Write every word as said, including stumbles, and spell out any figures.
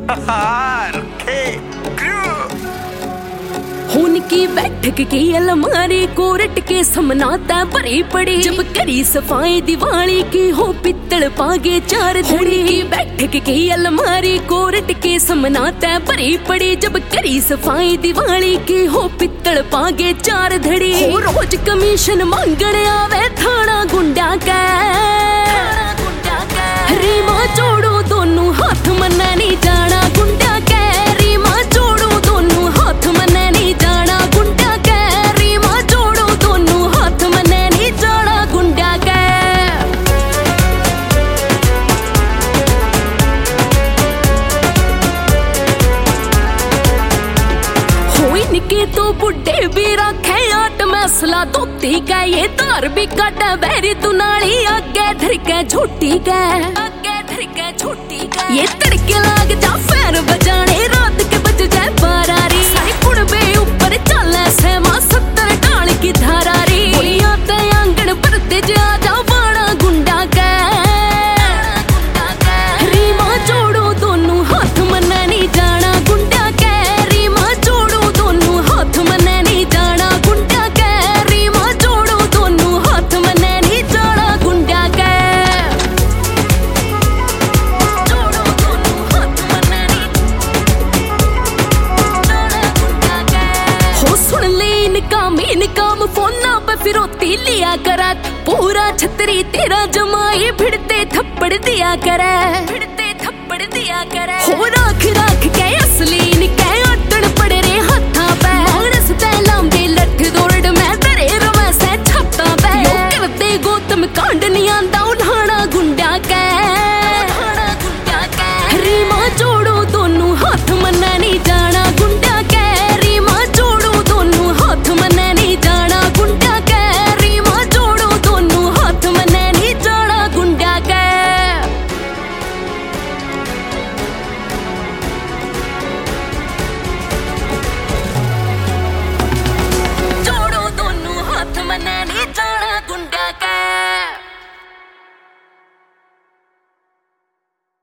खून की बैठक की अलमारी कोरट के समनाता भरी पड़ी। जब करी सफाई दिवाली की हो पित्तल पागे चार धड़ी। की बैठक की अलमारी कोरट के समनाता भरी पड़ी। जब करी सफाई दिवाली की हो पित्तल पागे चार धड़ी। हो रोज कमीशन मांगने आवे थाना गुंडा का। रीमा जोड़ो दोनों हाथ मन्ना नहीं जाना गुंडा का। रीमा जोड़ो दोनों हाथ मन्ना नहीं जाना गुंडा का। रीमा जोड़ो दोनों हाथ मन्ना नहीं जाना गुंडा का। होई निके तो बुढ़े भी रखे आट मसला धोती का। ये तार भी काटा बैरी दुनाली आगे धर के झोटी का। आगे धर के झोटी का। ये तड़के लाग जा फैर बजाने रात के बज जाए बारारी। सारी कुड़बे ऊपर चले से मां सत्तर डाल की धारारी। बोलिया ते आंगन भरते जा जा बाड़ा गुंडा का। रीमा जोड़ो दोनों हाथ मन्ना नहीं जाना गुंडा का। रीमा जोड़ो दोनों हाथ मन्ना नहीं जाना गुंडा का। रीमा जोड़ो दोनों हाथ मन्ना नहीं जाना गुंडा का। जोड़ो दोनों हाथ मन्ना नहीं जाना गुंडा का। हो सुन ले इनकाम इनकाम फोना पे फिरोती लिया करा। पूरा छतरी तेरा जमाई भिड़ते थप्पड़ दिया करे। भिड़ते थप्पड़ दिया करे। हो राख राख के असली इनके अटण पड़े रे हाथा पे। मानस ते लांबे लठ दौड़ में तेरे रवे से छत्ता पे। यो करते गौतम कांड नहीं आंदा उल्हाना गुंडा के। रीमा जोड़